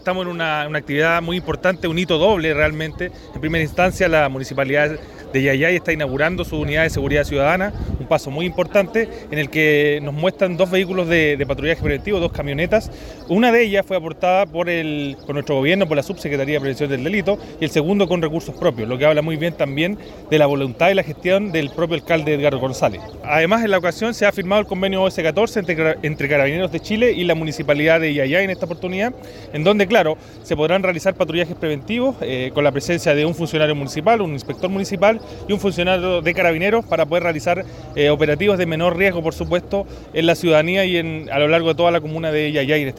Estamos en una actividad muy importante, un hito doble realmente. En primera instancia, la Municipalidad de Yayay está inaugurando su unidad de seguridad ciudadana, un paso muy importante en el que nos muestran dos vehículos de patrullaje preventivo, dos camionetas. Una de ellas fue aportada por nuestro gobierno, por la Subsecretaría de Prevención del Delito, y el segundo con recursos propios, lo que habla muy bien también de la voluntad y la gestión del propio alcalde Edgardo González. Además, en la ocasión se ha firmado el convenio OS-14 entre Carabineros de Chile y la Municipalidad de Yayay en esta oportunidad, en donde, claro, se podrán realizar patrullajes preventivos con la presencia de un funcionario municipal, un inspector municipal y un funcionario de Carabineros para poder realizar operativos de menor riesgo, por supuesto, en la ciudadanía y a lo largo de toda la comuna de Yayay.